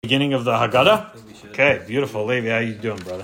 beginning of the Haggadah? Okay, beautiful. Levi, how you doing, brother?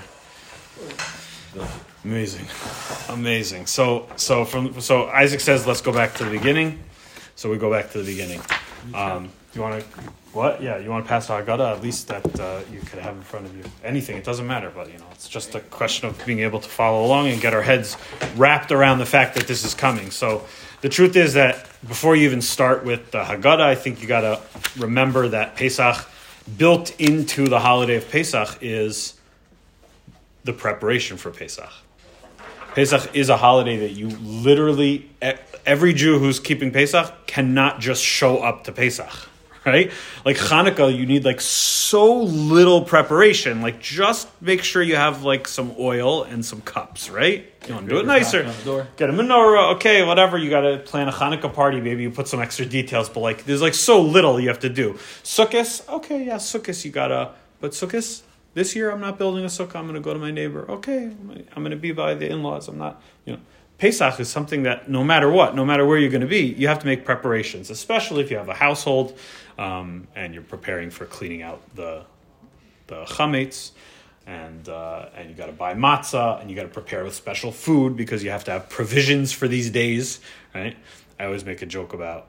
Amazing. So Isaac says, let's go back to the beginning. So we go back to the beginning. You want to what? Yeah, you want to pass the Haggadah? At least that you could have in front of you. Anything, it doesn't matter. But it's just a question of being able to follow along and get our heads wrapped around the fact that this is coming. So the truth is that before you even start with the Haggadah, I think you got to remember that Pesach, built into the holiday of Pesach, is the preparation for Pesach. Pesach is a holiday that you literally, every Jew who's keeping Pesach cannot just show up to Pesach, right? Like Hanukkah, you need so little preparation. Just make sure you have some oil and some cups, right? You want to do it nicer. Get a menorah, okay, whatever. You got to plan a Hanukkah party. Maybe you put some extra details, but there's so little you have to do. Sukkot, okay, yeah, Sukkot, you got to, but Sukkot, this year, I'm not building a sukkah. I'm going to go to my neighbor. Okay, I'm going to be by the in-laws. I'm not, Pesach is something that no matter what, no matter where you're going to be, you have to make preparations, especially if you have a household and you're preparing for cleaning out the chametz, and you got to buy matzah, and you got to prepare with special food because you have to have provisions for these days, right? I always make a joke about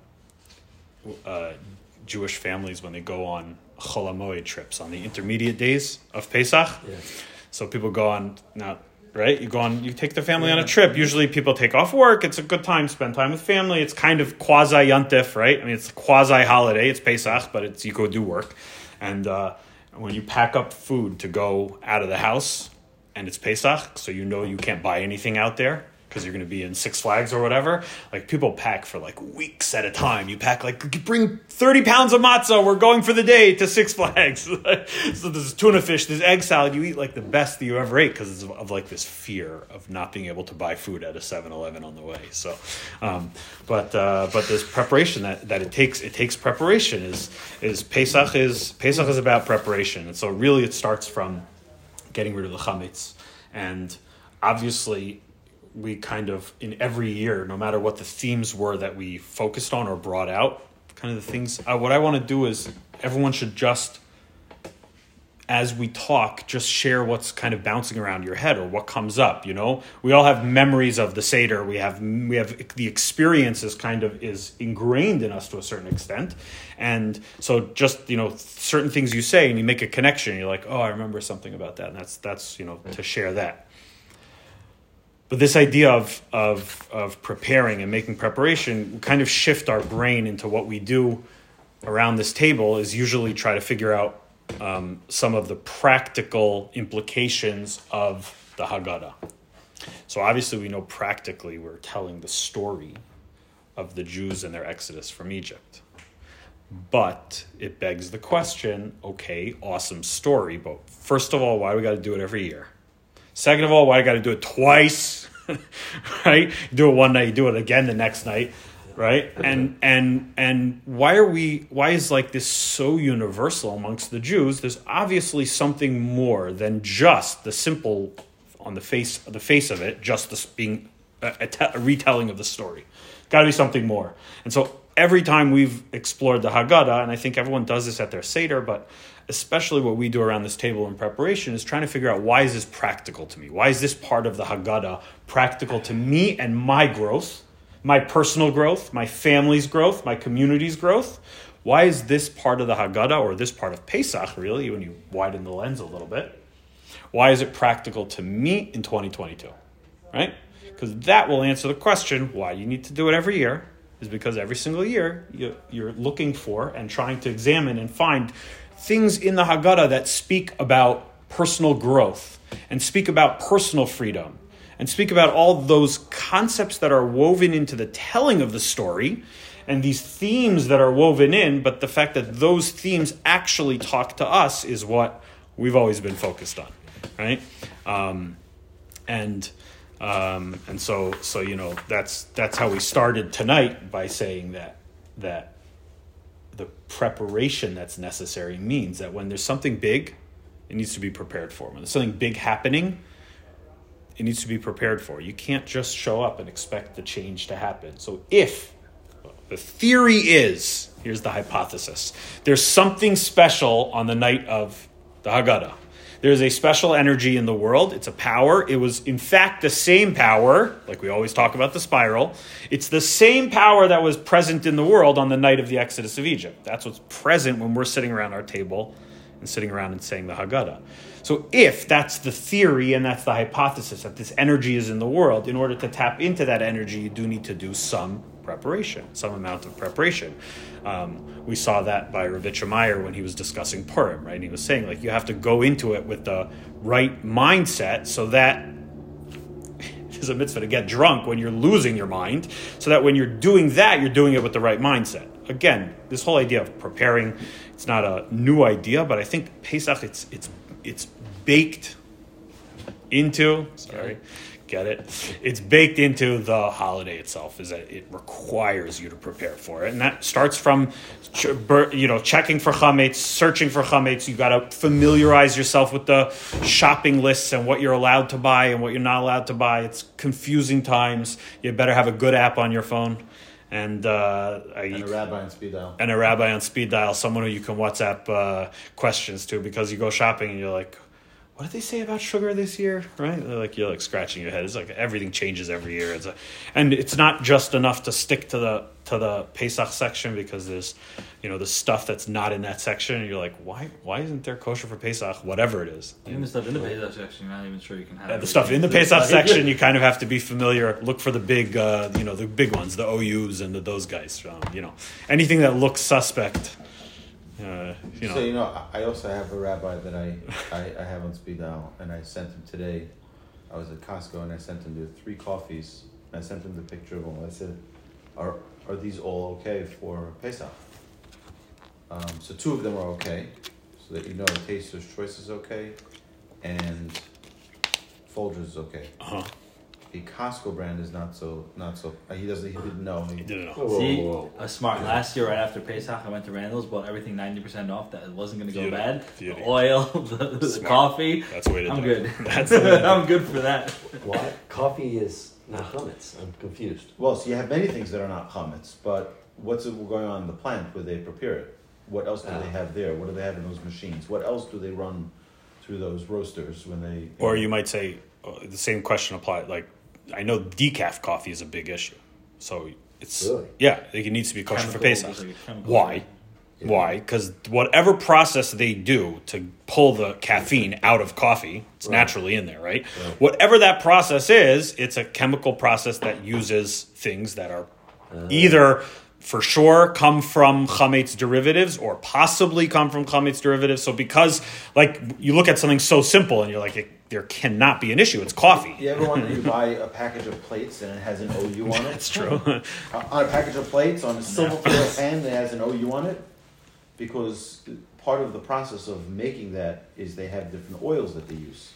Jewish families when they go on Chol HaMoed trips on the intermediate days of Pesach. Yeah. So people go on now, right? You take the family on a trip. Usually people take off work. It's a good time, spend time with family. It's kind of quasi Yontif, right? I mean, it's a quasi holiday. It's Pesach, but you go do work. And when you pack up food to go out of the house, and it's Pesach, so you can't buy anything out there because you're going to be in Six Flags or whatever. People pack for weeks at a time. You pack bring 30 pounds of matzah. We're going for the day to Six Flags. So there's tuna fish, there's egg salad. You eat the best that you ever ate because of this fear of not being able to buy food at a 7-Eleven on the way. So, but there's preparation that it takes preparation. Is Pesach is about preparation, and so really it starts from getting rid of the chametz, and obviously we kind of, in every year, no matter what the themes were that we focused on or brought out, kind of the things, what I want to do is everyone should just, as we talk, just share what's kind of bouncing around your head or what comes up, We all have memories of the Seder. We have the experiences kind of is ingrained in us to a certain extent. And so just, certain things you say and you make a connection, you're like, oh, I remember something about that. And that's to share that. But this idea of preparing and making preparation, we kind of shift our brain into what we do around this table is usually try to figure out some of the practical implications of the Haggadah. So obviously we know practically we're telling the story of the Jews and their exodus from Egypt. But it begs the question, okay, awesome story, but first of all, why do we got to do it every year? Second of all, why I got to do it twice, right? You do it one night, you do it again the next night, right? And why is this so universal amongst the Jews? There's obviously something more than just the simple, on the face of it, just this being a retelling of the story. Got to be something more. And so every time we've explored the Haggadah, and I think everyone does this at their Seder, but especially what we do around this table in preparation is trying to figure out, why is this practical to me? Why is this part of the Haggadah practical to me and my growth, my personal growth, my family's growth, my community's growth? Why is this part of the Haggadah, or this part of Pesach, really, when you widen the lens a little bit, why is it practical to me in 2022, right? Because that will answer the question, why you need to do it every year, is because every single year you're looking for and trying to examine and find things in the Haggadah that speak about personal growth and speak about personal freedom and speak about all those concepts that are woven into the telling of the story and these themes that are woven in, but the fact that those themes actually talk to us is what we've always been focused on, right? And so that's how we started tonight, by saying that the preparation that's necessary means that when there's something big, it needs to be prepared for. When there's something big happening, it needs to be prepared for. You can't just show up and expect the change to happen. So if, The theory is, here's the hypothesis, there's something special on the night of the Haggadah. There's a special energy in the world. It's a power. It was, in fact, the same power, like we always talk about the spiral. It's the same power that was present in the world on the night of the Exodus of Egypt. That's what's present when we're sitting around our table and sitting around and saying the Haggadah. So if that's the theory and that's the hypothesis, that this energy is in the world, in order to tap into that energy, you do need to do some preparation, some amount of preparation. We saw that by Ravitcha Meyer when he was discussing Purim, right? And he was saying, like, you have to go into it with the right mindset so that it's a mitzvah to get drunk when you're losing your mind, so that when you're doing that, you're doing it with the right mindset. Again, this whole idea of preparing, it's not a new idea, but I think Pesach, it's baked into, get it? It's baked into the holiday itself, is that it requires you to prepare for it. And that starts from, checking for chametz, searching for chametz. You got to familiarize yourself with the shopping lists and what you're allowed to buy and what you're not allowed to buy. It's confusing times. You better have a good app on your phone. And a rabbi on speed dial. And a rabbi on speed dial, someone who you can WhatsApp questions to, because you go shopping and you're like, what did they say about sugar this year? Right? You're like scratching your head. It's like everything changes every year. And it's not just enough to stick to the Pesach section, because there's, the stuff that's not in that section. And you're like, why isn't there kosher for Pesach? Whatever it is. Even the stuff in the Pesach section, you're not even sure you can have. The stuff in the Pesach section, you kind of have to be familiar. Look for the big, the big ones, the OUs and those guys. Anything that looks suspect. So I also have a rabbi that I have on speed dial, and I sent him today. I was at Costco and I sent him the 3 coffees. I sent him the picture of them. I said, "Are these all okay for Pesach?" So 2 of them are okay, so that Taster's Choice is okay, and Folgers is okay. The Costco brand is not so. He didn't know. He didn't know. See, smart. Last year, right after Pesach, I went to Randall's, bought everything 90% off. That it wasn't going to go bad. The oil, the coffee. That's the way to do it. I'm good. I'm good for that. Why? Coffee is not chametz. I'm confused. Well, so you have many things that are not chametz, but what's going on in the plant where they prepare it? What else do they have there? What do they have in those machines? What else do they run through those roasters when they? Or you might say the same question applied. Like, I know decaf coffee is a big issue, so it's really? It needs to be kosher for Pesach. Why? Yeah. Why? Because whatever process they do to pull the caffeine out of coffee, it's naturally in there, right? Whatever that process is, it's a chemical process that uses things that are either for sure come from chametz derivatives or possibly come from chametz derivatives. So because, you look at something so simple and you're like, there cannot be an issue. It's coffee. You ever want to buy a package of plates and it has an OU on it? That's true. On a package of plates, on a silver foil pan that has an OU on it? Because part of the process of making that is they have different oils that they use.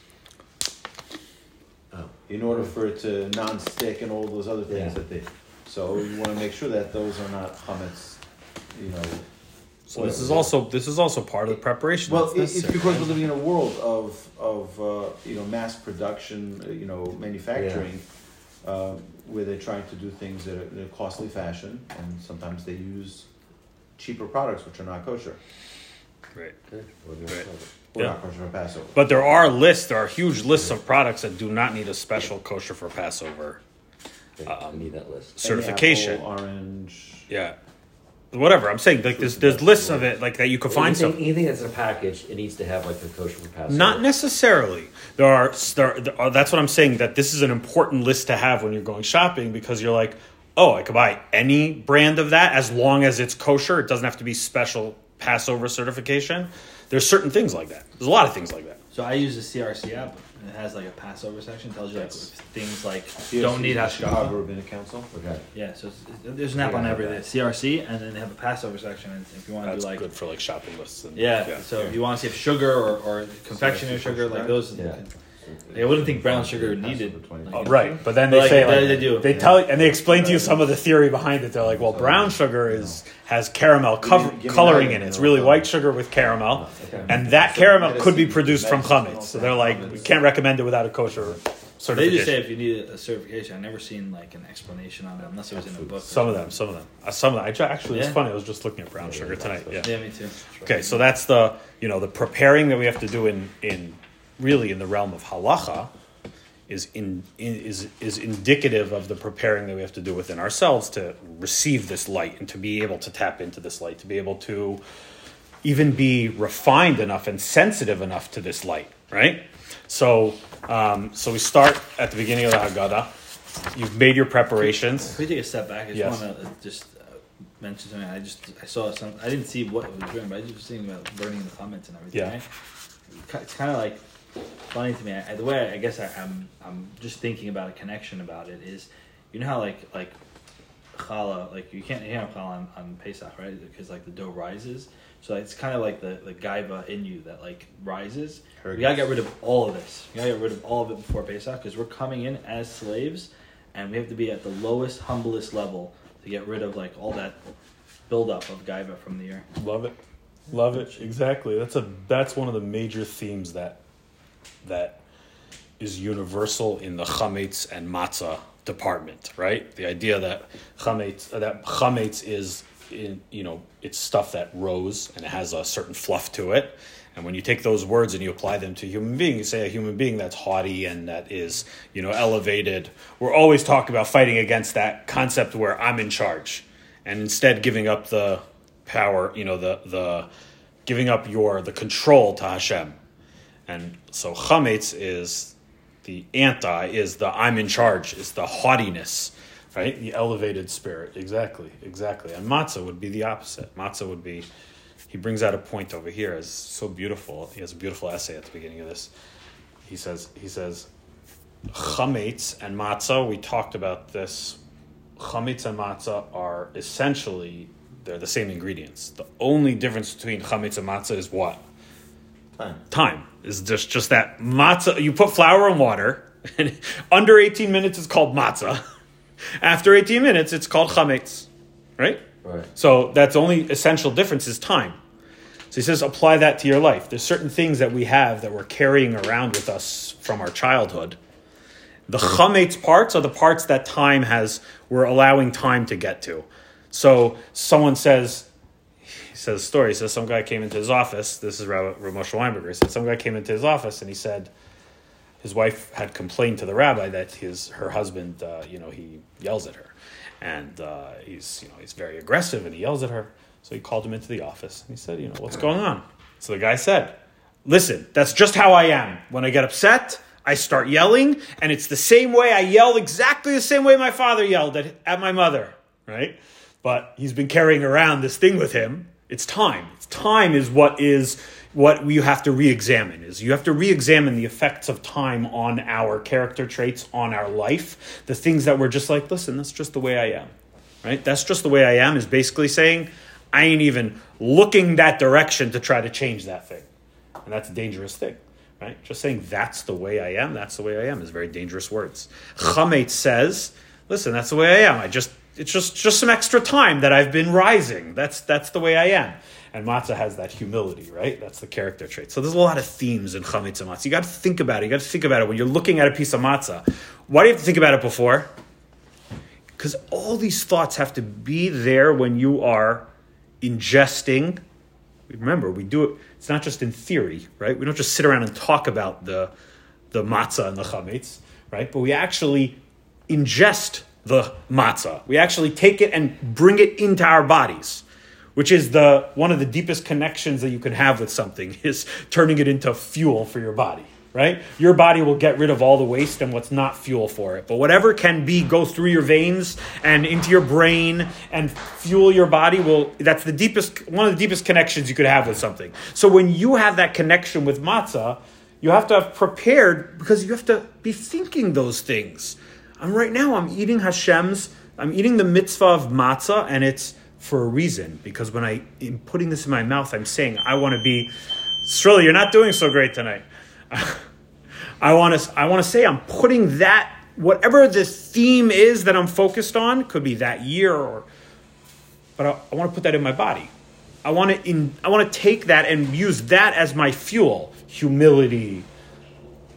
In order for it to non-stick and all those other things that they... So you want to make sure that those are not chametz, So this is also part of the preparation. Well, it's because we're living in a world of mass production, manufacturing, where they're trying to do things in a costly fashion, and sometimes they use cheaper products which are not kosher. Right. Or not kosher for Passover. But there are huge lists of products that do not need a special kosher for Passover. I need that list. Certification. Apple, orange. Yeah. Whatever. I'm saying, there's lists of it, that you could find stuff. Anything that's in a package, it needs to have a kosher for Passover. Not necessarily. There are. That's what I'm saying. That this is an important list to have when you're going shopping, because you're like, oh, I could buy any brand of that as long as it's kosher. It doesn't have to be special Passover certification. There's certain things like that. There's a lot of things like that. So I use the CRC app, and it has a Passover section. Tells you things like don't need hashgacha. Chicago Rabbinic Council. Okay. Yeah, so there's an app on every CRC, and then they have a Passover section. And if you want to do good for shopping lists. And, so if you want to see if sugar or confectionery sugar, those. Yeah. I wouldn't think brown sugar needed. Right, but then they say they do. They tell you, and they explain to you some of the theory behind it. They're like, well, brown sugar has caramel coloring in it. It's really white sugar with caramel, and that caramel could be produced from chametz. So they're like, we can't recommend it without a kosher certification. They just say if you need a certification. I've never seen like an explanation on it unless it was in a book. Some of them. Actually, it's funny. I was just looking at brown sugar tonight. Yeah, me too. Okay, so that's the the preparing that we have to do in really in the realm of halacha is indicative of the preparing that we have to do within ourselves to receive this light and to be able to tap into this light, to be able to even be refined enough and sensitive enough to this light, right? So we start at the beginning of the Haggadah. You've made your preparations. Can we take a step back? I just want to mention something. I saw some. I didn't see what it was written, but I was just thinking about burning the comments and everything. Yeah. Right? It's kind of like funny to me. The way I guess I'm just thinking about a connection about it is, how like challah, like you can't have challah on Pesach, right? Because like the dough rises. So it's kind of like the gaiva in you that like rises. We gotta get rid of all of this. We gotta get rid of all of it before Pesach because we're coming in as slaves, and we have to be at the lowest, humblest level to get rid of like all that buildup of gaiva from the year. Love it. Exactly. That's one of the major themes that is universal in the chametz and matzah department, right? The idea that chametz is it's stuff that rose and it has a certain fluff to it. And when you take those words and you apply them to a human being, you say a human being that's haughty and that is, elevated. We're always talking about fighting against that concept where I'm in charge and instead giving up the power, the giving up the control to Hashem. And so chametz is the I'm in charge, is the haughtiness. Right? The elevated spirit. Exactly. And matzah would be the opposite. Matzah would be, he brings out a point over here as so beautiful. He has a beautiful essay at the beginning of this. He says, chametz and matzah, we talked about this. Chametz and matzah are essentially, they're the same ingredients. The only difference between chametz and matzah is what? Time. Is just that matzah, you put flour and water, and under 18 minutes it's called matzah. After 18 minutes, it's called chametz, right? Right. So that's the only essential difference is time. So he says, apply that to your life. There's certain things that we have that we're carrying around with us from our childhood. The chametz parts are the parts that we're allowing time to get to. So someone says some guy came into his office. This is Rav Moshe Weinberger. He said some guy came into his office and he said, his wife had complained to the rabbi that her husband, he yells at her, and he's very aggressive and he yells at her. So he called him into the office and he said, what's going on? So the guy said, listen, that's just how I am. When I get upset, I start yelling, and it's the same way I yelled, exactly the same way my father yelled at my mother, right? But he's been carrying around this thing with him. It's time. Time is what we have to re-examine. You have to re-examine the effects of time on our character traits, on our life, the things that we're just like, listen, that's just the way I am, right? That's just the way I am is basically saying, I ain't even looking that direction to try to change that thing. And that's a dangerous thing, right? Just saying that's the way I am is very dangerous words. Chametz says, listen, that's the way I am. It's just some extra time that I've been rising. That's the way I am. And matzah has that humility, right? That's the character trait. So there's a lot of themes in chametz and matzah. You got to think about it. When you're looking at a piece of matzah. Why do you have to think about it before? Because all these thoughts have to be there when you are ingesting. Remember, we do it. It's not just in theory, right? We don't just sit around and talk about the matzah and the chametz, right? But we actually ingest the matzah. We actually take it and bring it into our bodies, which is one of the deepest connections that you can have with something, is turning it into fuel for your body, right? Your body will get rid of all the waste and what's not fuel for it. But whatever can go through your veins and into your brain and fuel your body, that's one of the deepest connections you could have with something. So when you have that connection with matzah, you have to have prepared, because you have to be thinking those things. I'm eating I'm eating the mitzvah of matzah, and it's for a reason, because when I am putting this in my mouth, I'm saying, I want to be, Shirley, you're not doing so great tonight. I want to say I'm putting that, whatever the theme is that I'm focused on, could be that year, but I want to put that in my body. I want to take that and use that as my fuel. Humility,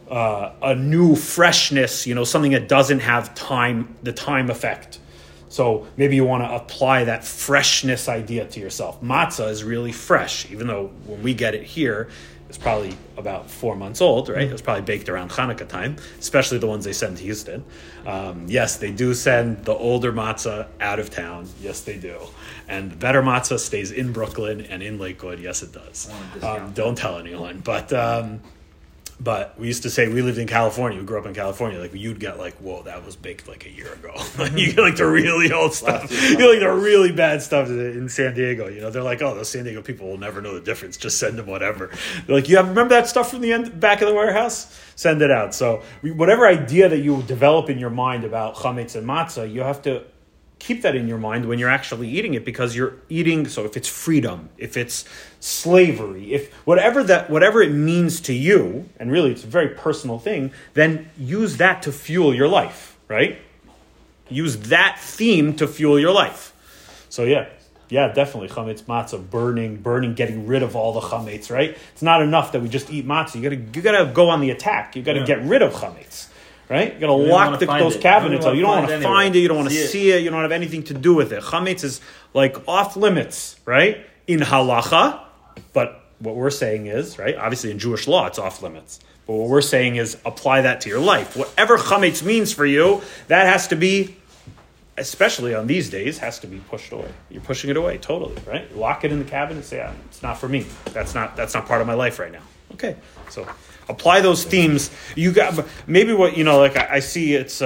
a new freshness, something that doesn't have the time effect. So maybe you want to apply that freshness idea to yourself. Matzah is really fresh, even though when we get it here, it's probably about 4 months old, right? It was probably baked around Hanukkah time, especially the ones they send to Houston. Yes, they do send the older matzah out of town. Yes, they do. And the better matzah stays in Brooklyn and in Lakewood. Yes, it does. Don't tell anyone. But we used to say, we lived in California, we grew up in California, like you'd get like, whoa, that was baked like a year ago. You get like the really old stuff. You get like the really bad stuff in San Diego. They're like, oh, those San Diego people will never know the difference. Just send them whatever. They're like, remember that stuff from the back of the warehouse? Send it out. So whatever idea that you develop in your mind about chametz and matzah, you have to keep that in your mind when you're actually eating it, because you're eating. So if it's freedom, if it's slavery, if whatever it means to you, and really it's a very personal thing, then use that to fuel your life, right? Use that theme to fuel your life. So yeah, definitely chametz matzah, burning, getting rid of all the chametz, right? It's not enough that we just eat matzah. You gotta go on the attack. You gotta get rid of chametz. Right? You got to lock those cabinets up. You don't want to find it. You don't want to see it. You don't have anything to do with it. Chametz is like off limits, right? In halacha. But what we're saying is, right? Obviously in Jewish law, it's off limits. But what we're saying is apply that to your life. Whatever chametz means for you, that has to be, especially on these days, has to be pushed away. You're pushing it away totally, right? Lock it in the cabinet and say, it's not for me. That's not part of my life right now. Okay, so apply those themes. You got maybe what like I see it's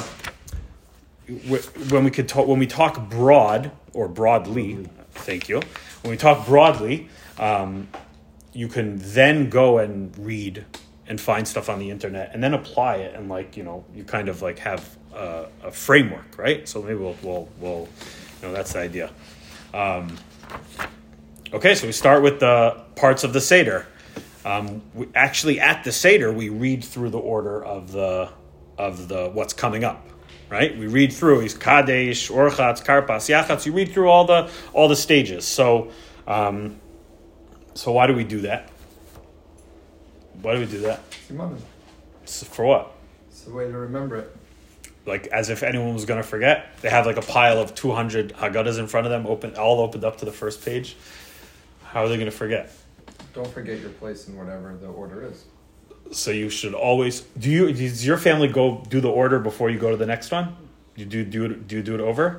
when we talk broad or broadly. Thank you. When we talk broadly, you can then go and read and find stuff on the internet and then apply it, and you kind of like have a framework, right? So maybe we'll that's the idea. Okay, so we start with the parts of the Seder. We actually at the Seder we read through the order of the what's coming up, right? We read through Kadesh, Orchatz, Karpas, Yachatz. You read through all the stages. So why do we do that? Why do we do that? For what? It's a way to remember it. Like as if anyone was going to forget. They have like a pile of 200 Haggadahs in front of them, all opened up to the first page. How are they going to forget? Don't forget your place in whatever the order is. So you should always does your family go do the order before you go to the next one? Do you do it over?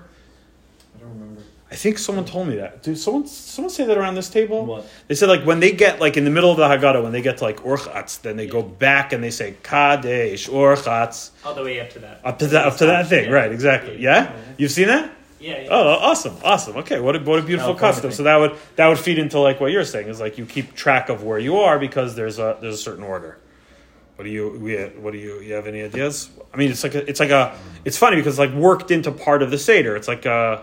I don't remember. I think someone told me that. Did someone say that around this table? What? They said like when they get like in the middle of the Haggadah, when they get to like Orchatz, then they go back and they say Kadesh, Orchatz. All the way up to that. Up to that thing, right? Exactly. Yeah? You've seen that? Yeah. Oh, awesome. Okay, what a beautiful custom. So that would feed into like what you're saying is like you keep track of where you are because there's a certain order. What do you have any ideas? I mean, it's funny because it's like worked into part of the Seder. It's like a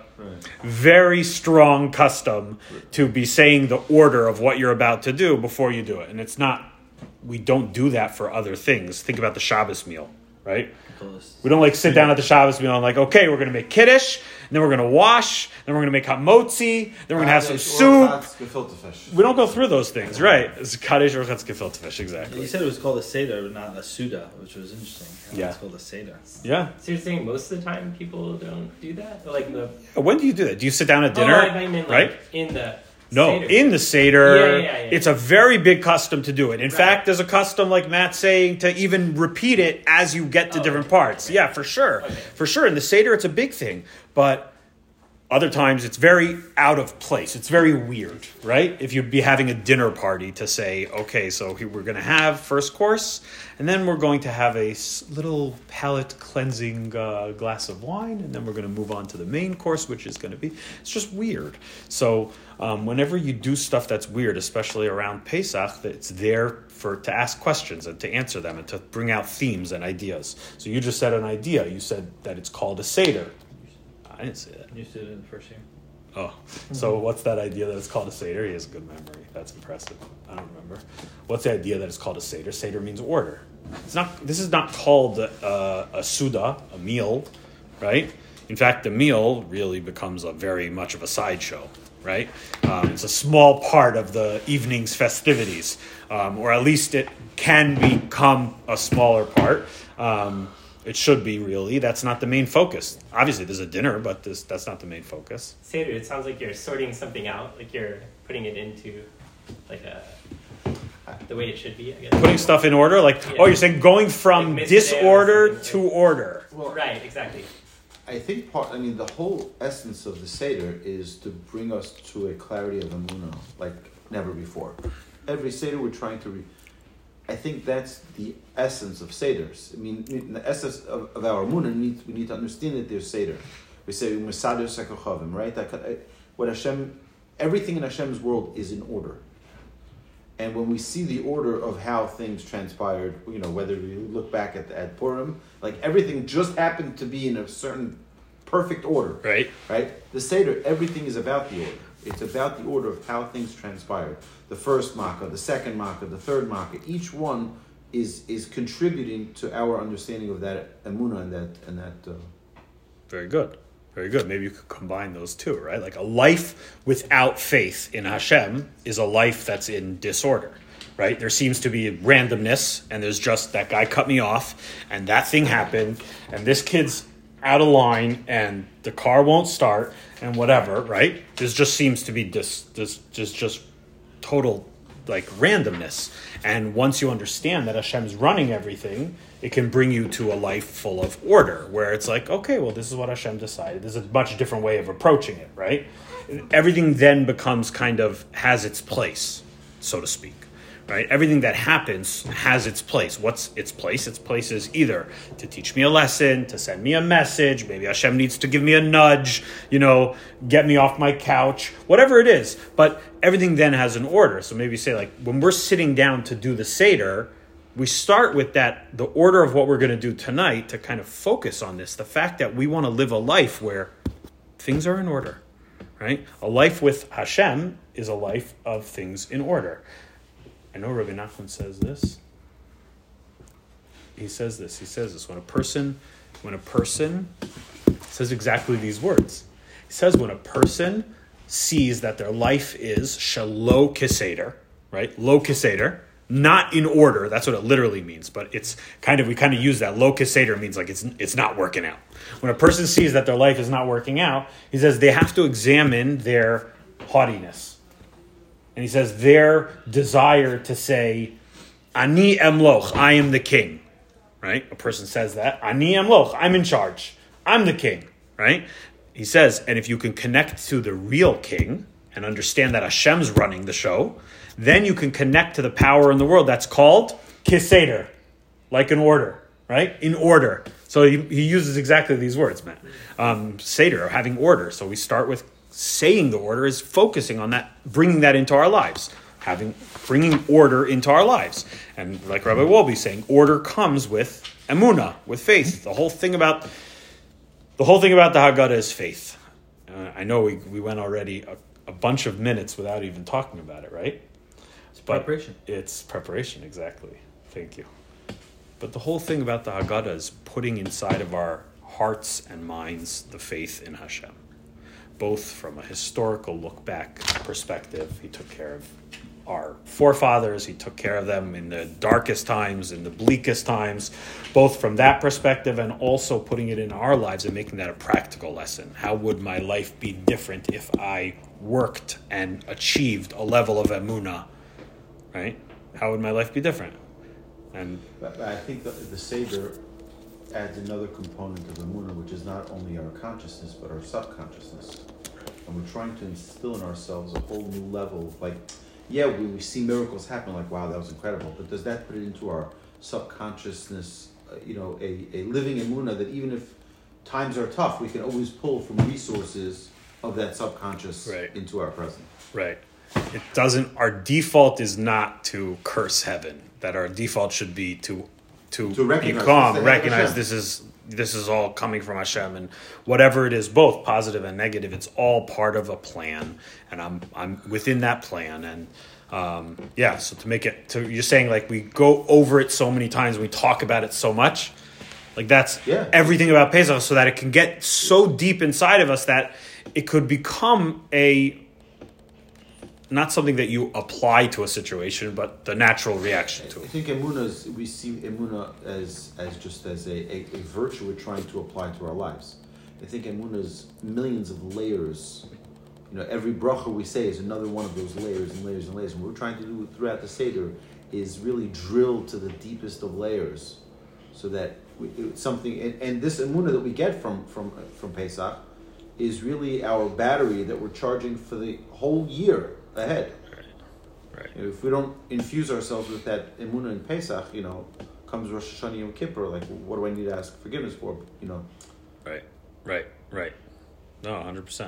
very strong custom to be saying the order of what you're about to do before you do it. And it's not, we don't do that for other things. Think about the Shabbos meal, right? We don't like sit down at the Shabbos meal and like, okay, we're going to make Kiddush, and then we're going to wash, then we're going to make hamotzi, then we're going to have some soup. We don't go through those things, right? It's Kaddish or gefilte fish, exactly. You said it was called a Seder, but not a Suda, which was interesting. Yeah. It's called a Seder. Yeah. So you're saying most of the time people don't do that? Like when do you do that? Do you sit down at dinner? I mean, right? In the No, Seder. In the Seder, Yeah. It's a very big custom to do it. In fact, there's a custom, like Matt's saying, to even repeat it as you get to different parts. Okay. Yeah, for sure. Okay. For sure. In the Seder, it's a big thing. But other times, it's very out of place. It's very weird, right? If you'd be having a dinner party to say, okay, so we're going to have first course, and then we're going to have a little palate-cleansing glass of wine, and then we're going to move on to the main course, which is going to be, it's just weird. So whenever you do stuff that's weird, especially around Pesach, it's there to ask questions and to answer them and to bring out themes and ideas. So you just said an idea. You said that it's called a Seder. I didn't say that. You said it in the first year. Oh, so what's that idea that it's called a Seder? He has a good memory. That's impressive. I don't remember. What's the idea that it's called a Seder? Seder means order. This is not called a Suda, a meal, right? In fact, the meal really becomes a very much of a sideshow, right? It's a small part of the evening's festivities, or at least it can become a smaller part. It should be, really. That's not the main focus. Obviously, there's a dinner, but that's not the main focus. Seder, it sounds like you're sorting something out, like you're putting it into the way it should be, I guess. Putting stuff in order? You're saying going from disorder to order. Well, right, exactly. I think the whole essence of the Seder is to bring us to a clarity of Emunah like never before. Every Seder we're trying to I think that's the essence of Seders. The essence of our Emunah, we need to understand that there's Seder. We say, right? What Hashem, everything in Hashem's world is in order. And when we see the order of how things transpired, whether we look back at Purim, like everything just happened to be in a certain perfect order. Right. Right? The Seder, everything is about the order. It's about the order of how things transpired. The first Makkah, the second Makkah, the third Makkah. Each one is contributing to our understanding of that Emunah and that. Very good. Very good. Maybe you could combine those two, right? Like a life without faith in Hashem is a life that's in disorder, right? There seems to be randomness, and there's just that guy cut me off, and that thing happened, and this kid's out of line, and the car won't start, and whatever, right? There just seems to be just total randomness. And once you understand that Hashem's running everything, it can bring you to a life full of order, where it's like, okay, well, this is what Hashem decided. There's a much different way of approaching it, right? Everything then becomes has its place, so to speak, right? Everything that happens has its place. What's its place? Its place is either to teach me a lesson, to send me a message, maybe Hashem needs to give me a nudge, get me off my couch, whatever it is. But everything then has an order. So maybe say, when we're sitting down to do the Seder, we start with the order of what we're going to do tonight to kind of focus on this, the fact that we want to live a life where things are in order, right? A life with Hashem is a life of things in order. I know Rabbi Nachman says this. He says this. When a person says exactly these words. He says when a person sees that their life is shelo keseder, right? Lo keseder, not in order. That's what it literally means. But it's we use that. Lo keseder means it's not working out. When a person sees that their life is not working out, he says they have to examine their haughtiness. And he says their desire to say, Ani emloch, I am the king, right? A person says that. Ani emloch, I'm in charge. I'm the king, right? He says, and if you can connect to the real king and understand that Hashem's running the show, then you can connect to the power in the world. That's called kiseder, like an order, right? In order. So he uses exactly these words, man. Seder, having order. So we start with saying the order is focusing on that, bringing that into our lives, bringing order into our lives. And like Rabbi Wolbe's saying, order comes with emunah, with faith. The whole thing about the Haggadah is faith. I know we went already a bunch of minutes without even talking about it, right? Preparation. It's preparation, exactly. Thank you. But the whole thing about the Haggadah is putting inside of our hearts and minds the faith in Hashem. Both from a historical look back perspective, he took care of our forefathers, he took care of them in the darkest times, in the bleakest times, both from that perspective and also putting it in our lives and making that a practical lesson. How would my life be different if I worked and achieved a level of emunah, right? How would my life be different? But I think the Seder adds another component of emunah, which is not only our consciousness, but our subconsciousness. And we're trying to instill in ourselves a whole new level. We see miracles happen, wow, that was incredible. But does that put it into our subconsciousness, a living emunah that even if times are tough, we can always pull from resources of that subconscious into our present. Right. It doesn't, our default is not to curse heaven. That our default should be to recognize this is all coming from Hashem, and whatever it is, both positive and negative, it's all part of a plan, and I'm within that plan, and so to make it, you're saying we go over it so many times, we talk about it so much, that's everything about Pesach, so that it can get so deep inside of us that it could become a not something that you apply to a situation, but the natural reaction to I it. think we see Emunah as just as a virtue we're trying to apply to our lives. I think Emunah's millions of layers. Every bracha we say is another one of those layers and layers and layers. And what we're trying to do throughout the Seder is really drill to the deepest of layers, so that it's something. And this Emunah that we get from Pesach is really our battery that we're charging for the whole year ahead. Right. If we don't infuse ourselves with that Emunah in Pesach, comes Rosh Hashanah Yom Kippur, like, what do I need to ask forgiveness for? Right. No, 100%.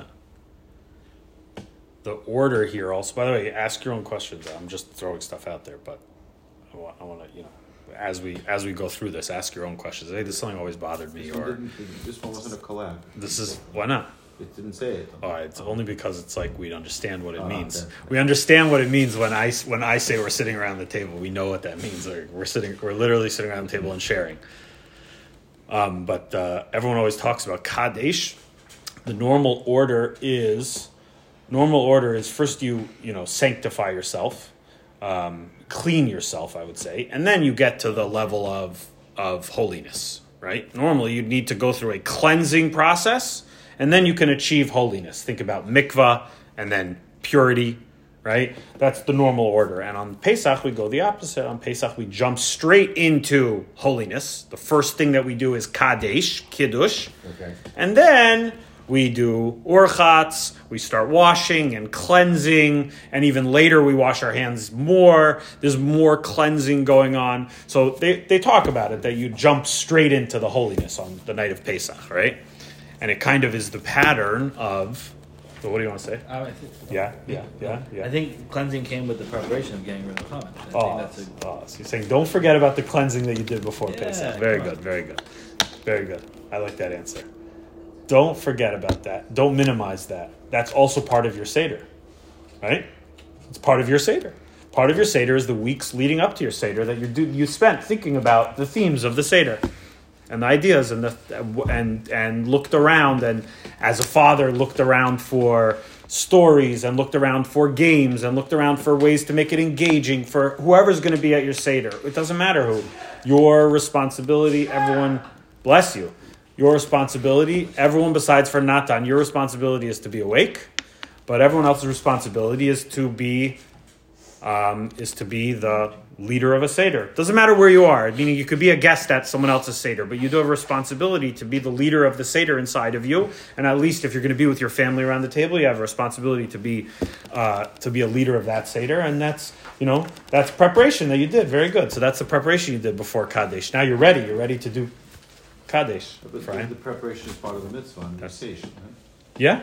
The order here also, by the way, ask your own questions. I'm just throwing stuff out there, but I want to, as we go through this, ask your own questions. Hey, this is something always bothered me. This one wasn't a collab. Why not? It didn't say it. Oh, it's only because it's like we understand what it means. Okay. We understand what it means when I say we're sitting around the table. We know what that means. Like we're literally sitting around the table and sharing. But everyone always talks about Kadesh. The normal order is first you sanctify yourself, clean yourself, I would say, and then you get to the level of holiness. Right? Normally, you'd need to go through a cleansing process. And then you can achieve holiness. Think about mikvah and then purity, right? That's the normal order. And on Pesach, we go the opposite. On Pesach, we jump straight into holiness. The first thing that we do is Kadesh, Kiddush. Okay. And then we do Orchatz. We start washing and cleansing. And even later, we wash our hands more. There's more cleansing going on. So they talk about it, that you jump straight into the holiness on the night of Pesach, right? And it kind of is the pattern of. So what do you want to say? Yeah. I think cleansing came with the preparation of getting rid of chametz. So you're saying don't forget about the cleansing that you did before Pesach. Very good. I like that answer. Don't forget about that. Don't minimize that. That's also part of your Seder, right? It's part of your Seder. Part of your Seder is the weeks leading up to your Seder that you spent thinking about the themes of the Seder. And the ideas and looked around, and as a father looked around for stories and looked around for games and looked around for ways to make it engaging for whoever's going to be at your Seder. It doesn't matter who. Your responsibility, everyone, bless you. Your responsibility, everyone besides for Natan, your responsibility is to be awake, but everyone else's responsibility is to be the leader of a Seder. Doesn't matter where you are, meaning you could be a guest at someone else's Seder, but you do have a responsibility to be the leader of the Seder inside of you, and at least if you're going to be with your family around the table, you have a responsibility to be a leader of that Seder, and that's preparation that you did. Very good. So that's the preparation you did before Kadesh. Now you're ready to do Kadesh. But the preparation is part of the mitzvah and the station, right? Yeah?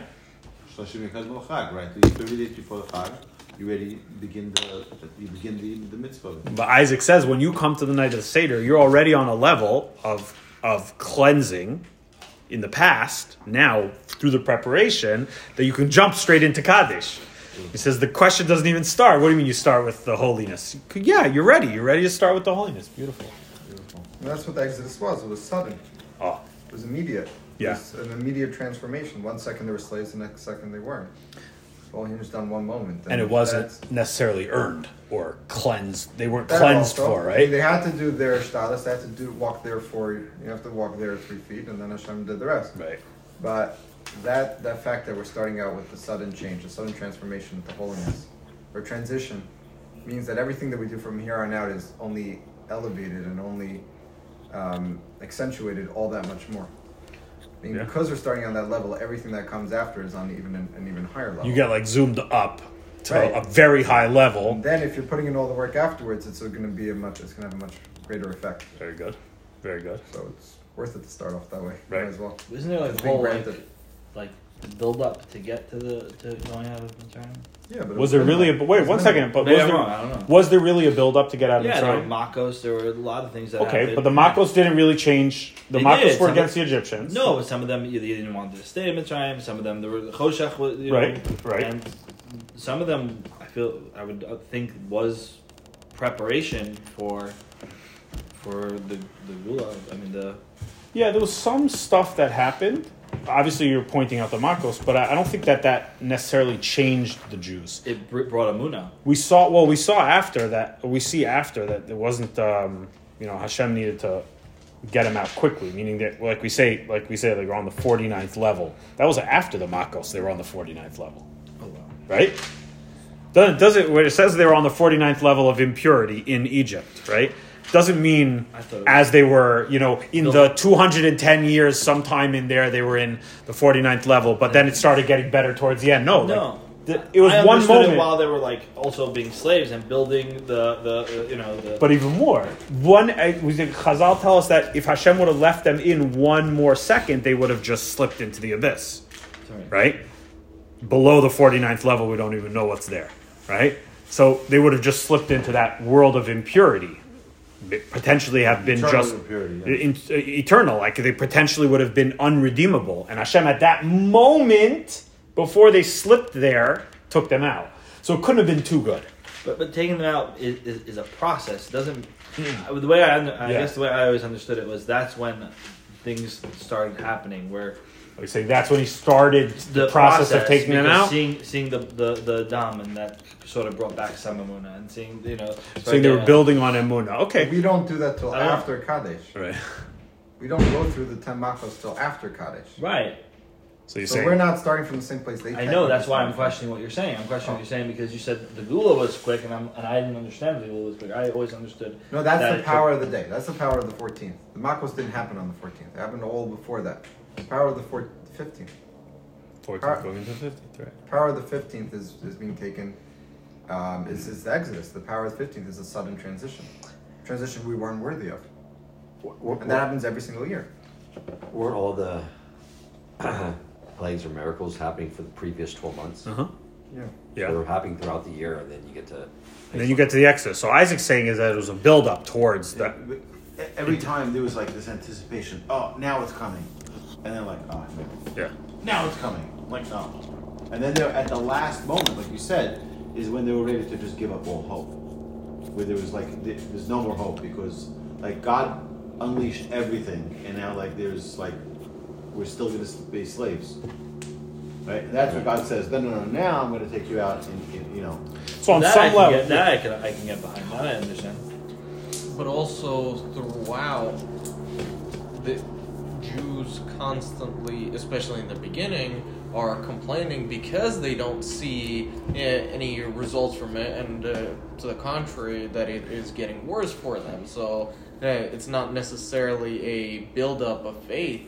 Right? 30 days before the Chag, you ready begin the mitzvah. But Isaac says when you come to the night of the Seder, you're already on a level of cleansing in the past, now through the preparation, that you can jump straight into Kaddish. He says the question doesn't even start. What do you mean you start with the holiness? Yeah, you're ready. You're ready to start with the holiness. Beautiful. And that's what the Exodus was. It was sudden. Oh. It was immediate. Yeah. It was an immediate transformation. 1 second they were slaves, the next second they weren't. All hinged on one moment. And it wasn't necessarily earned or cleansed. They weren't cleansed for, right? They had to do their shtalis. They had to walk there you have to walk there 3 feet, and then Hashem did the rest. Right. But that fact that we're starting out with the sudden change, the sudden transformation to holiness, or transition, means that everything that we do from here on out is only elevated and only accentuated all that much more. Because we're starting on that level, everything that comes after is on an even higher level. You get zoomed up to a very high level. And then if you're putting in all the work afterwards, it's going to have a much greater effect. Very good. Very good. So it's worth it to start off that way. Right. As well. Isn't there a whole build up to get to going out of Mitzrayim? Yeah, but was there really wait 1 second? But I don't know. Was there really a build up to get out of Mitzrayim? Yeah, there were Makos. There were a lot of things that happened. Okay, but the Makos didn't really change. The Makos were against the Egyptians. No, some of them you didn't want to stay in Mitzrayim. Some of them there were Choshech. Right. And some of them I would think was preparation for the Gula. Yeah, there was some stuff that happened obviously you're pointing out the Makos, but I don't think that necessarily changed the Jews. It brought Emunah. We see after that it wasn't, Hashem needed to get them out quickly, meaning that, like we say, they were on the 49th level. That was after the Makos. They were on the 49th level. Oh, wow. Right? Does it, when it says they were on the 49th level of impurity in Egypt, right? Doesn't mean as they were, in the 210 years, sometime in there, they were in the 49th level, but then it started getting better towards the end. No. It was one moment. It while they were also being slaves and building the. But even more, Chazal tell us that if Hashem would have left them in one more second, they would have just slipped into the abyss, right? Below the 49th level, we don't even know what's there, right? So they would have just slipped into that world of impurity. Potentially have been eternal just eternal, like they potentially would have been unredeemable, and Hashem at that moment before they slipped there took them out. So it couldn't have been too good. But taking them out is a process. It doesn't the way I guess the way I always understood it was that's when things started happening where. We say that's when he started the process of taking them out. Seeing the dam, and that sort of brought back some emunah, and seeing Saying they were building on emunah. Okay, we don't do that till after Kadesh. Right. We don't go through the 10 Makos till after Kadesh. Right. So we're not starting from the same place. I know that's why I'm questioning what you're saying. I'm questioning what you're saying because you said the Gula was quick, and I didn't understand the Gula was quick. I always understood. No, that's the power of the day. That's the power of the 14th. The Makos didn't happen on the 14th. It happened all before that. Power of the 15th. 14th going into 15th, right? Power of the 15th is being taken, is the Exodus. The power of the 15th is a sudden transition. Transition we weren't worthy of. And that happens every single year. Weren't all the plagues or miracles happening for the previous 12 months? Uh-huh. Yeah. They were happening throughout the year, and then you get to... And then you get to the Exodus. So Isaac's saying is that it was a build-up towards that. Every time there was this anticipation. Oh, now it's coming. And then oh, yeah. Now it's coming. No. And then at the last moment, like you said, is when they were ready to just give up all hope. Where there was there's no more hope because God unleashed everything, and now there's we're still going to be slaves. Right? And that's what God says. No. Now I'm going to take you out. So on some level, I can get behind that. I understand. But also throughout, the Jews constantly, especially in the beginning, are complaining because they don't see any results from it, and to the contrary, that it is getting worse for them. So it's not necessarily a build-up of faith.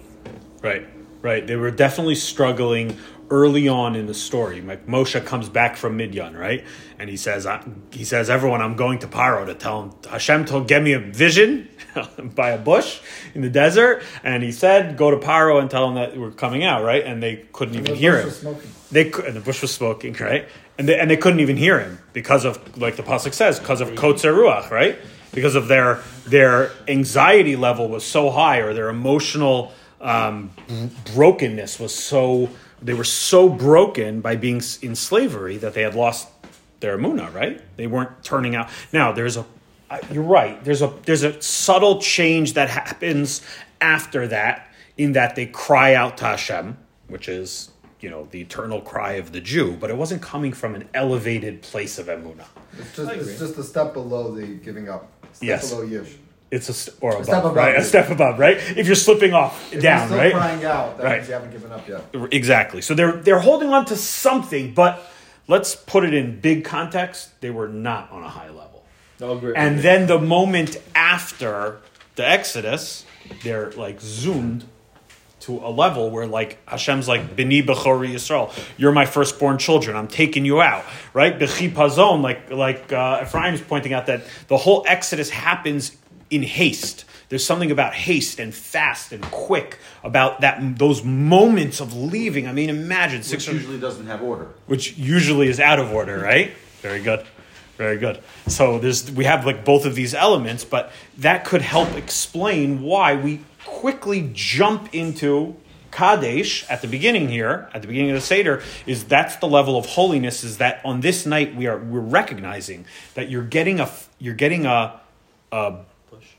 Right. They were definitely struggling early on in the story. Moshe comes back from Midian, right? And he says, everyone, I'm going to Paro to tell him, Hashem get me a vision by a bush in the desert. And he said, go to Paro and tell him that we're coming out, right? And they couldn't even hear him. And the bush was smoking, right? And they couldn't even hear him because of, like the pasuk says, because of kotzer ruach, right? Because of their anxiety level was so high, or their emotional brokenness was so. They were so broken by being in slavery that they had lost their emunah, right? They weren't turning out. Now, you're right. There's a subtle change that happens after that, in that they cry out to Hashem, which is, the eternal cry of the Jew, but it wasn't coming from an elevated place of emunah. It's just a step below the giving up. Below Yish. It's a step above, right? A step above, right? If you're slipping off if down, you're right? Still crying out, that means you haven't given up yet. Exactly. So they're holding on to something, but let's put it in big context. They were not on a high level. No, great. And then the moment after the Exodus, they're zoomed to a level where Hashem's B'ni B'chori Yisrael, you're my firstborn children, I'm taking you out, right? B'chipazon, Ephraim is pointing out that the whole Exodus happens in haste. There's something about haste and fast and quick about those moments of leaving. I mean, imagine which usually doesn't have order. Which usually is out of order, right? Very good. Very good. So we have both of these elements, but that could help explain why we quickly jump into Kadesh at the beginning here, at the beginning of the Seder, that's the level of holiness, is that on this night we're recognizing that you're getting a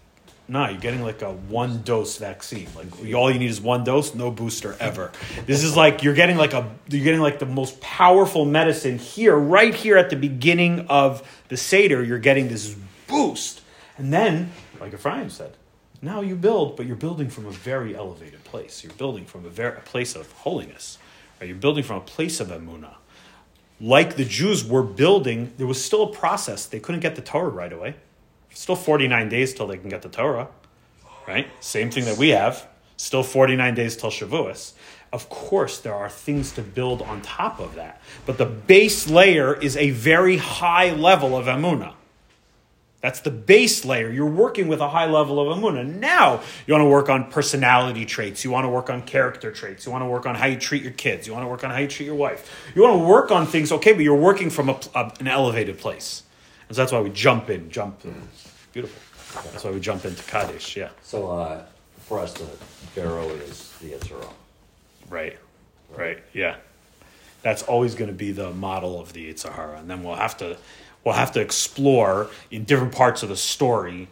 Nah, you're getting like a 1-dose vaccine. Like all you need is 1 dose, no booster ever. This is like you're getting like the most powerful medicine here, right here at the beginning of the Seder. You're getting this boost, and then, like Ephraim said, now you build, but you're building from a very elevated place. You're building from a place of holiness. Right? You're building from a place of emunah. Like the Jews were building, there was still a process. They couldn't get the Torah right away. Still 49 days till they can get the Torah, right? Same thing that we have. Still 49 days till Shavuos. Of course, there are things to build on top of that. But the base layer is a very high level of emunah. That's the base layer. You're working with a high level of emunah. Now, you want to work on personality traits. You want to work on character traits. You want to work on how you treat your kids. You want to work on how you treat your wife. You want to work on things, okay, but you're working from an elevated place. And so that's why we jump in. Beautiful. That's why we jump into Kaddish, yeah. So for us, the Pharaoh is the Yetzer Hara. Right, yeah. That's always going to be the model of the Yetzer Hara. And then we'll have to explore in different parts of the story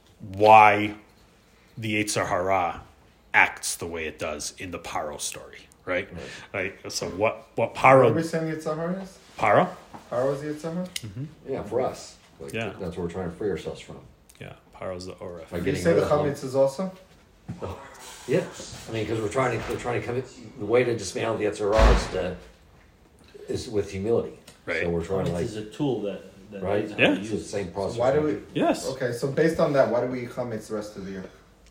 why the Yetzer Hara acts the way it does in the Paro story, right? So what Paro... What are we saying Yetzer Hara is? Paro? Paro is the Yetzer Hara? Mm-hmm. Yeah, for us. Yeah. That's what we're trying to free ourselves from. Yeah, Paro's the Oref. Did you say the Chametz is also? Yeah, I mean, because we're trying to come. The way to dismantle the Yetzer Hara is with humility. Right. So we're trying to It's a tool that right. Yeah. It's the same process. So why do we? Yes. Okay, so based on that, why do we eat chametz the rest of the year?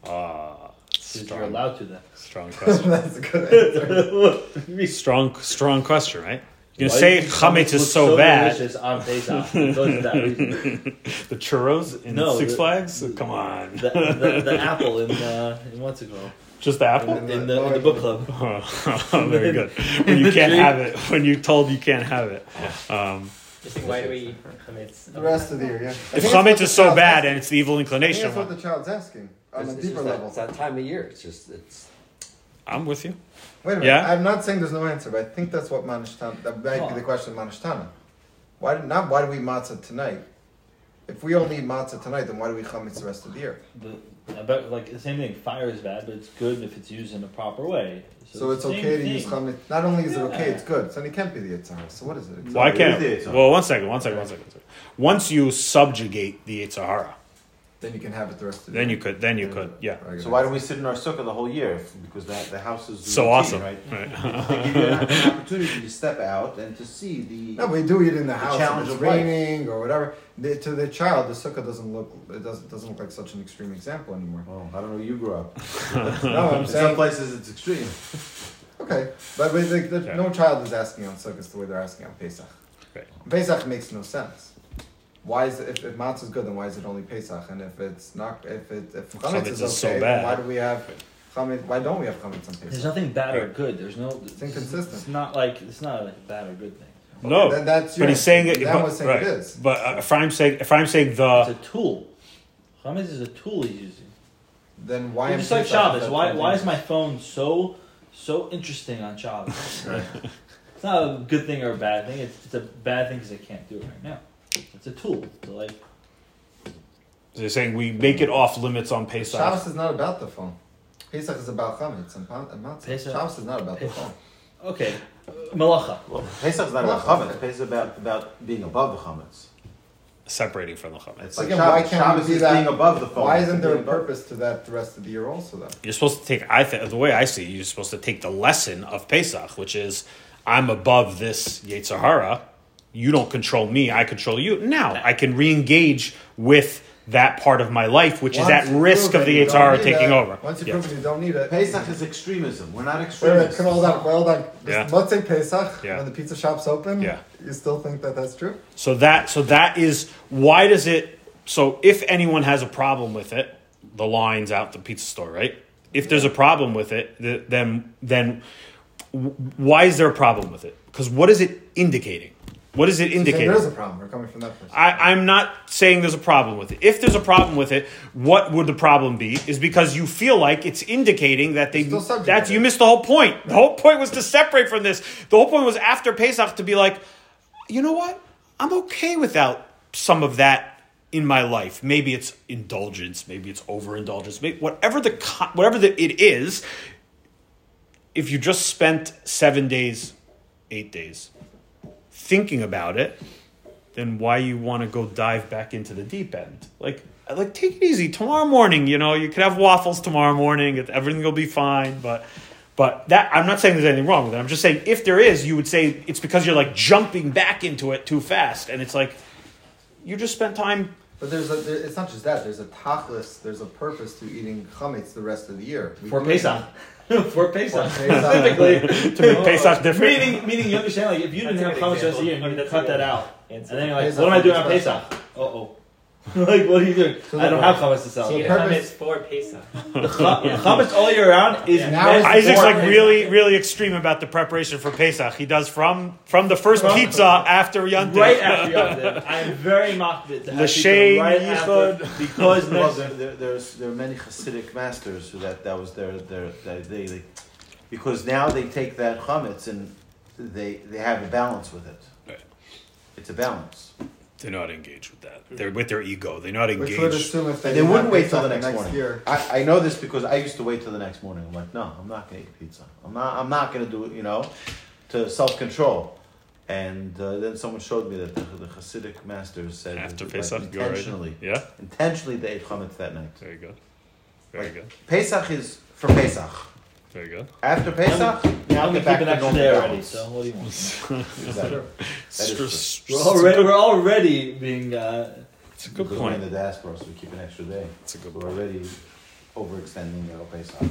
Because you're allowed to that. Strong question. That's a good answer. strong question, right? You're going to say chametz is so bad. Delicious on Pesach because of that reason. The churros in Six Flags? Come on. The apple in what's it called? Just the apple? In the book club. Oh, very good. When you can't have it. When you're told you can't have it. Why do we eat chametz? The rest of the year, yeah. If chametz is so bad and it's the evil I inclination, think that's what the child's asking on a deeper level. It's that time of year. I'm with you. Wait a minute. Yeah? I'm not saying there's no answer, but I think that's what Manishtana. That might be the question of Manishtana. Why do we eat matzah tonight? If we only eat matzah tonight, then why do we eat chametz the rest of the year? But like the same thing, fire is bad, but it's good if it's used in a proper way. So it's okay to use chametz. Not only is it okay, it's good. So it can't be the Yetzer Hara. So what is it? Why can't it? Well, one second. Once you subjugate the Yetzer Hara, then you can have it the rest of the then year. you could, yeah. So why don't we sit in our sukkah the whole year? Because the house is So routine, awesome, right? right? They give you an opportunity to step out and to see the. No, we do eat in the house. challenge If it's of life. raining or whatever. To the child, the sukkah doesn't look like such an extreme example anymore. Oh, I don't know where you grew up. No, I'm In some saying places it's extreme. okay, but no child is asking on sukkahs the way they're asking on Pesach. Right. Pesach makes no sense. Why is it, if matzah is good, then why is it only Pesach? And if it's not, if chametz is okay, so then bad. why do we have chametz? Why don't we have chametz on There's Pesach? nothing bad or good. There's no. It's inconsistent. It's not like a bad or good thing. No, then that's but he's saying it. Dan was saying right. it is. But if I'm saying It's a the tool. Chametz is a tool he's using. Then why? Just like Shabbos. Why is my phone so interesting on Shabbos? It's not a good thing or a bad thing. It's a bad thing because I can't do it right now. It's a tool to like. they're saying we make it off limits on Pesach. Shabbos is not about the phone. Pesach is about chametz and matzah. Pesach- Shabbos is not about the phone. Okay, malacha. Well, Pesach is not about chametz. Pesach is about being above the chametz. Separating from the chametz. It's like Again, why Shabbos. can't Shabbos we do is that? being above the phone. Why isn't there a purpose to that the rest of the year also then? You're supposed to take. The way I see it, you're supposed to take the lesson of Pesach, which is I'm above this Yetzer Hara. You don't control me. I control you. Now I can re-engage with that part of my life, which is at risk of the Yetzer Hara taking over. Once you Yes. prove it, you don't need it. Pesach is extremism. We're not Wait, extremists. can hold on. Yeah. Let's say Pesach, Yeah. when the pizza shop's open, Yeah. you still think that that's true? So that is why does it? So if anyone has a problem with it, the line's out the pizza store, right? If there's a problem with it, then why is there a problem with it? Because what is it indicating? What is it indicating? There is a problem. We're coming from that person. I'm not saying there's a problem with it. If there's a problem with it, what would the problem be? Is because you feel like it's indicating that you missed the whole point. The whole point was to separate from this. The whole point was after Pesach to be like, you know what? I'm okay without some of that in my life. Maybe it's indulgence, maybe it's overindulgence, whatever it is. If you just spent 7 days, 8 days thinking about it, then why you want to go dive back into the deep end? Like take it easy. Tomorrow morning, you could have waffles tomorrow morning. Everything will be fine. But that, I'm not saying there's anything wrong with it. I'm just saying if there is, you would say it's because you're like jumping back into it too fast. And it's like, you just spent time. But it's not just that. There's a tachlis. There's a purpose to eating chametz the rest of the year. For Pesach. For Pesach. Specifically. To make Pesach different. Meaning you understand, like, if you didn't have chametz the rest of the year, you cut that out. And then you're like, Pesach, what am I doing on Pesach? Uh-oh. Like, what are you doing? So I don't have chametz to sell. So you have chametz for Pesach. The chametz all year round is Isaac's like really, really extreme about the preparation for Pesach. He does from the first pizza after Yontif. right after Yontif. I'm very machbit to have L'shem pizza right after yichud. because Well, next there are many Hasidic masters who that was they because now they take that chametz and they have a balance with it. Right. It's a balance. They're not engaged with that. They're with their ego. They're not Which would engaged. assume if They didn't wouldn't have wait till Pesach the next morning. year. I know this because I used to wait till the next morning. I'm like, no, I'm not going to eat pizza. I'm not going to do it. To self-control. And then someone showed me that the Hasidic masters said After that, Pesach, you already- intentionally they ate chametz that night. Very good. Very Like, good. Pesach is for Pesach. Very good. After Pesach, now I'm get gonna back keep to an extra normal day already. balance. So what do you want? Exactly. That is true. We're already being. It's a good Because we're in point. the diaspora, so we keep an extra day. It's a good We're point. already overextending Pesach.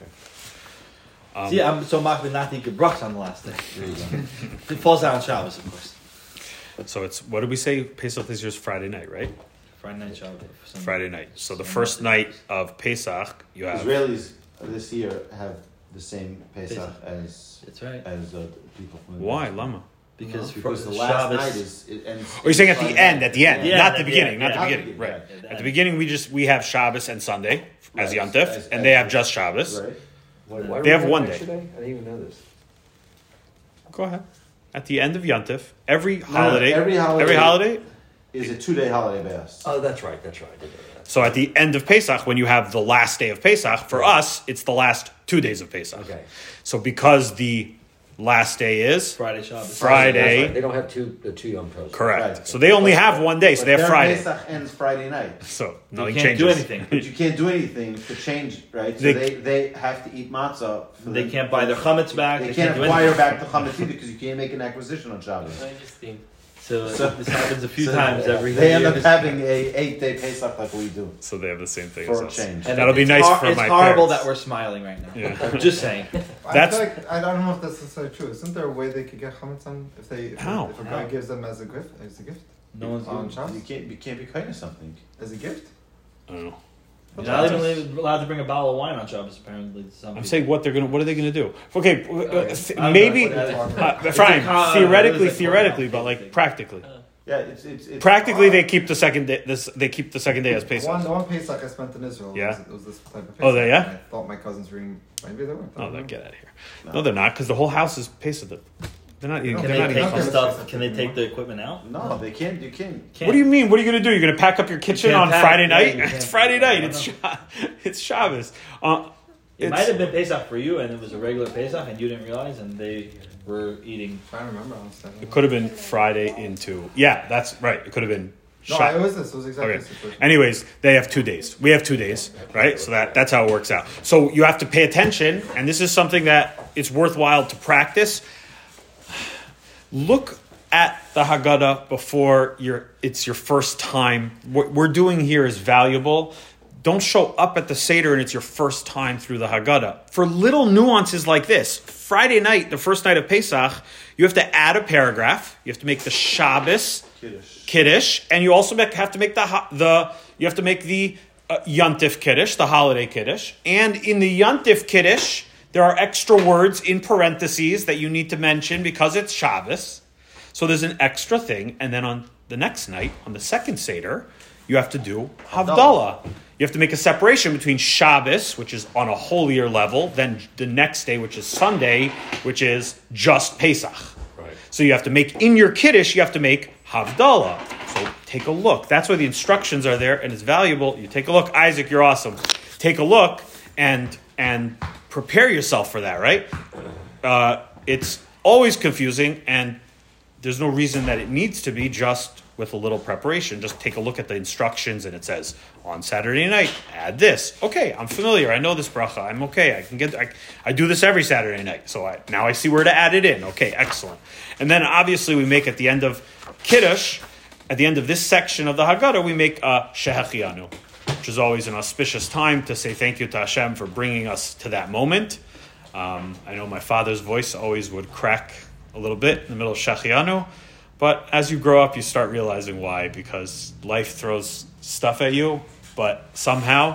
Okay. See, I'm so machbit not to eat gebrachs on the last day. There you go. It falls out on Shabbos, of course. So it's, what did we say? Pesach this year's Friday night, right? Friday night Shabbos. Friday night. So the first night of Pesach, you have. Israelis this year have the same Pesach Pesach. as That's right. people from the Why? diaspora. Lama? Because Because the last Shabbos, night it ends. Or you're saying at the end, Yeah, not the yeah, beginning, yeah, not the yeah. beginning, right? Yeah, At the beginning, we have Shabbos and Sunday as Right. Yontif, As- and they as- have just Shabbos. Right. Why They do have we one an day. extra I didn't even know this. Go ahead. At the end of Yontif, every holiday, every holiday is a 2-day holiday base. Oh, that's right. I didn't know that. So at the end of Pesach, when you have the last day of Pesach, for us, it's the last 2 days of Pesach. Okay. So because the last day is Friday Shabbos. Friday. That's right. They don't have two Yom Tovs. correct. Right. So they only have one day, so But they have their Friday. Pesach ends Friday night. So You nothing can't changes. do anything. But you can't do anything to change, right? So They- they have to eat matzah. They can't buy their chametz back. They can't do acquire anything. back the chametz either because you can't make an acquisition on Shabbos. So interesting. So So- this happens a few So times every They year. end up having a 8-day Pesach like we do. So they have the same thing For as a us. change. And That'll be it's nice for it's my horrible parents. that we're smiling right now. Yeah. I'm just saying. That's- I feel like I don't know if that's necessarily true. Isn't there a way they could get chametz on if How? a guy gives them as a gift? No one's on doing Shabbos? You can't be kind of something. As a gift? I don't know. You're not even allowed to bring a bottle of wine on Shabbos, apparently. to some I'm people. saying what are they gonna do? Okay, I'm maybe not- fine. It's a Theoretically, but like thing. practically. Yeah, it's Practically, they keep the second day. They keep the second day as Pesach. The one Pesach I spent in Israel Yeah. it was this type of Pesach. Oh, yeah? I thought my cousins were eating, maybe they weren't. I Oh, don't then know. get out of here. No, they're not, because the whole house is Pesach. They're not eating. Can They're they not eating. take the chametz. stuff? Can they take the equipment out? no, they can't. You can't. Can't. What do you mean? What are you gonna do? You're gonna pack up your kitchen can't on pack, Friday yeah, night? you It's can't. Friday night. I It's don't It's Shabbos. It might have been Pesach for you, and it was a regular Pesach, and you didn't realize, and they were eating. I'm trying to remember honestly. It could have been Friday into. Yeah, that's right. It could have been. No, Shab- it was this. It was exactly Okay. the situation. Anyways, they have 2 days. We have 2 days, right? So that's how it works out. So you have to pay attention, and this is something that it's worthwhile to practice. Look at the Haggadah before it's your first time. What we're doing here is valuable. Don't show up at the Seder and it's your first time through the Haggadah. For little nuances like this, Friday night, the first night of Pesach, you have to add a paragraph. You have to make the Shabbos Kiddush, and you also have to make the Yontif Kiddush, the holiday Kiddush. And in the Yontif Kiddush, there are extra words in parentheses that you need to mention because it's Shabbos. So there's an extra thing. And then on the next night, on the second Seder, you have to do Havdalah. You have to make a separation between Shabbos, which is on a holier level, then the next day, which is Sunday, which is just Pesach. Right. So you have to make, in your Kiddush, you have to make Havdalah. So take a look. That's why the instructions are there, and it's valuable. You take a look. Isaac, you're awesome. Take a look and prepare yourself for that, right? It's always confusing, and there's no reason that it needs to be, just with a little preparation. Just take a look at the instructions, and it says, on Saturday night, add this. Okay, I'm familiar. I know this bracha. I'm okay. I do this every Saturday night. So now I see where to add it in. Okay, excellent. And then obviously we make at the end of Kiddush, at the end of this section of the Haggadah, we make a Shehechianu, which is always an auspicious time to say thank you to Hashem for bringing us to that moment. I know my father's voice always would crack a little bit in the middle of Shehechianu. But as you grow up, you start realizing why, because life throws stuff at you, but somehow,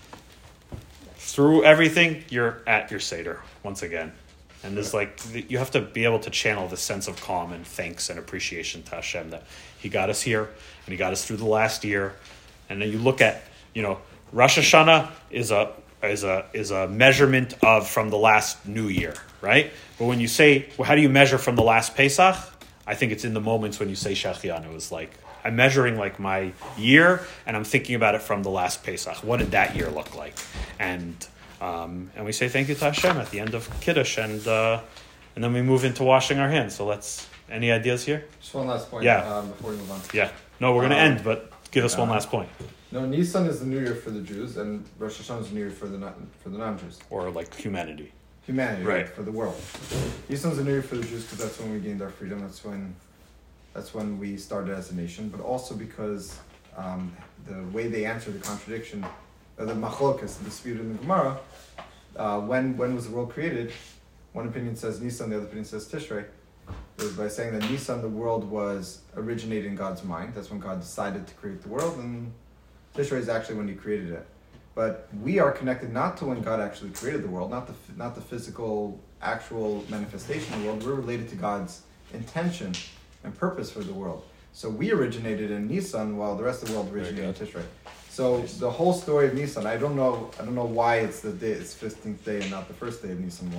through everything, you're at your Seder once again. And there's you have to be able to channel this sense of calm and thanks and appreciation to Hashem that He got us here and He got us through the last year. And then you look at, Rosh Hashanah is a measurement of from the last new year, right? But when you say, well, how do you measure from the last Pesach? I think it's in the moments when you say Shehechianu. It's like I'm measuring my year, and I'm thinking about it from the last Pesach. What did that year look like? And we say thank you to Hashem at the end of Kiddush, and then we move into washing our hands. So any ideas here? Just one last point. Yeah. Before we move on. Yeah. No, we're going to end, but give us one last point. No, Nisan is the New Year for the Jews, and Rosh Hashanah is the New Year for the non-Jews. Or humanity. Humanity, right, for the world. Nisan's a New Year for the Jews because that's when we gained our freedom. That's when we started as a nation. But also because the way they answer the contradiction, the machlokas, the dispute in the Gemara, when was the world created? One opinion says Nisan, the other opinion says Tishrei. It was by saying that Nisan, the world was originated in God's mind. That's when God decided to create the world, and Tishrei is actually when He created it. But we are connected not to when God actually created the world, not the physical, actual manifestation of the world. We're related to God's intention and purpose for the world. So we originated in Nisan, while the rest of the world originated in Tishrei. So the whole story of Nisan, I don't know why it's 15th day and not the first day of Nisan.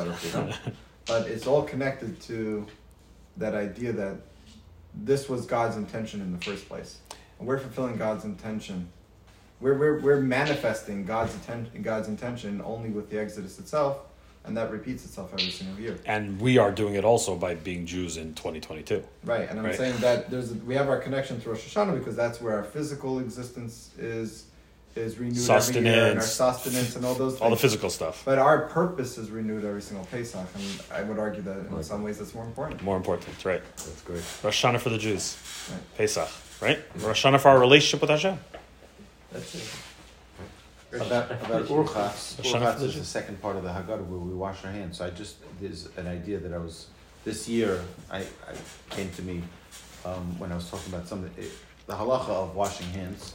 But it's all connected to that idea that this was God's intention in the first place, and we're fulfilling God's intention. We're manifesting God's intention only with the Exodus itself, and that repeats itself every single year. And we are doing it also by being Jews in 2022. Right, and I'm saying that we have our connection to Rosh Hashanah because that's where our physical existence is renewed every year, and our sustenance and all those things. All the physical stuff. But our purpose is renewed every single Pesach, and I would argue that in some ways that's more important. More important, right. That's great. Rosh Hashanah for the Jews. Right. Pesach, right? Rosh Hashanah for our relationship with Hashem. That's it. About Urchatz. Urchatz is the second part of the Haggadah where we wash our hands. So there's an idea that this year I came to me when I was talking about the halacha of washing hands.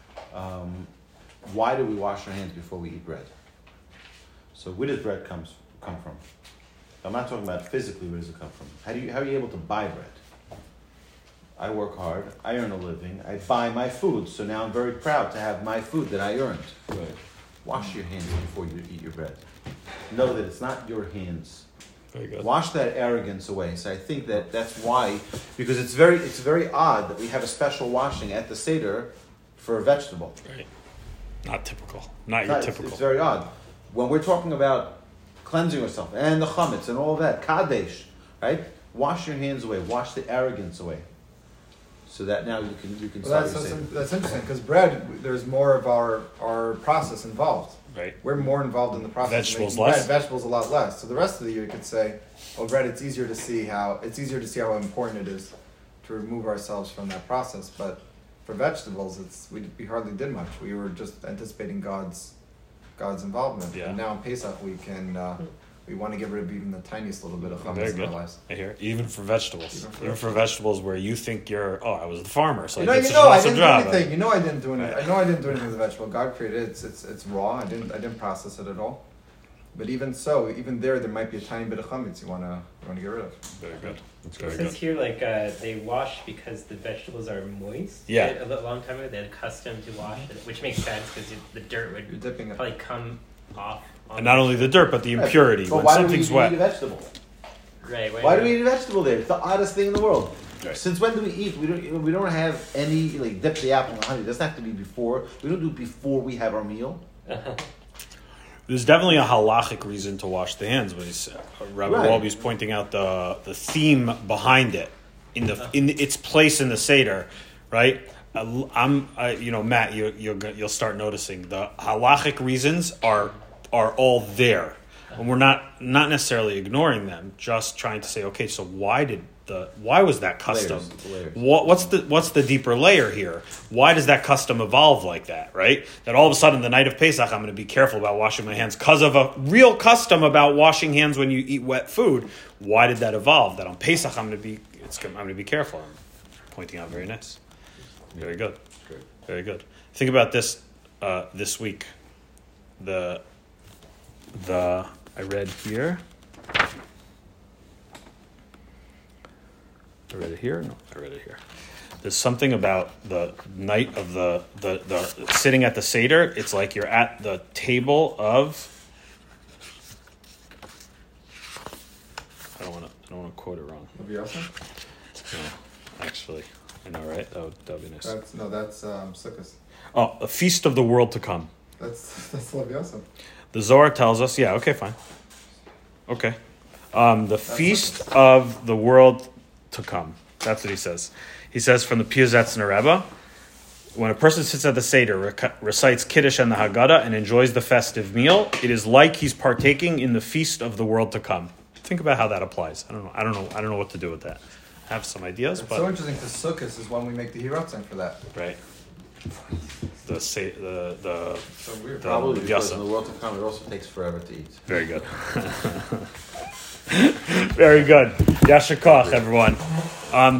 Why do we wash our hands before we eat bread? So where does bread come from? I'm not talking about physically, where does it come from? How are you able to buy bread? I work hard, I earn a living, I buy my food, so now I'm very proud to have my food that I earned. Right. Wash your hands before you eat your bread. Know that it's not your hands. Very good. Wash that arrogance away. So I think that's why, because it's very odd that we have a special washing at the Seder for a vegetable. Right. Not typical. Not your typical. It's very odd. When we're talking about cleansing yourself and the chametz and all that, kadesh, right? Wash your hands away. Wash the arrogance away. So that now you can start your Seder. That's interesting because bread, there's more of our process involved. Right. We're more involved in the process. Vegetables less. Bread, vegetables a lot less. So the rest of the year you could say, bread, it's easier to see how important it is to remove ourselves from that process. But for vegetables, we hardly did much. We were just anticipating God's involvement. Yeah. And now in Pesach we want to get rid of even the tiniest little bit of chametz in our lives. I hear. Even for vegetables. Even for vegetables where you think I was the farmer, so I did such an awesome I didn't job. Do anything. I didn't do anything. I know I didn't do anything with the vegetable. God created it. It's raw. I didn't process it at all. But even so, even there might be a tiny bit of chametz you want to get rid of. Very good. That's very it good. says here they wash because the vegetables are moist. Yeah. A long time ago, they're accustomed to wash it, which makes sense because the dirt would probably come off. And not only the dirt, but the impurity. But when why something's do we wet. eat a vegetable? Right. Why do we eat a vegetable there? It's the oddest thing in the world. Right. Since when do we eat? We don't have any like dip the apple in honey. It doesn't have to be before. We don't do it before we have our meal. There's definitely a halachic reason to wash the hands, but Rabbi Walby's pointing out the theme behind it in its place in the Seder, right? Matt, you'll start noticing the halachic reasons are all there, and we're not necessarily ignoring them, just trying to say, okay, so why was that custom? Layers. What's the deeper layer here? Why does that custom evolve like that, right? That all of a sudden the night of Pesach I'm going to be careful about washing my hands because of a real custom about washing hands when you eat wet food. Why did that evolve? That on Pesach I'm going to be careful. I'm pointing out very nice. Very good. Very good. Think about this week. The I read here. I read it here? No, I read it here. There's something about the night of the sitting at the Seder. It's like you're at the table of. I don't want to quote it wrong. No, actually, I know, right? That would be nice. That's Sukkot. Oh, a feast of the world to come. That's Leviathan. The Zohar tells us. Yeah. Okay. Fine. Okay. The feast of the world to come. That's what he says. He says from the Piazetzner Rebbe, when a person sits at the Seder, recites Kiddush and the Haggadah, and enjoys the festive meal, it is like he's partaking in the feast of the world to come. Think about how that applies. I don't know what to do with that. I have some ideas, it's but so interesting because Sukkot is when we make the Hiratzin for that. Right. So weird. Probably because in the world to come, it also takes forever to eat. Very good. Very good. Yasher Koch, everyone.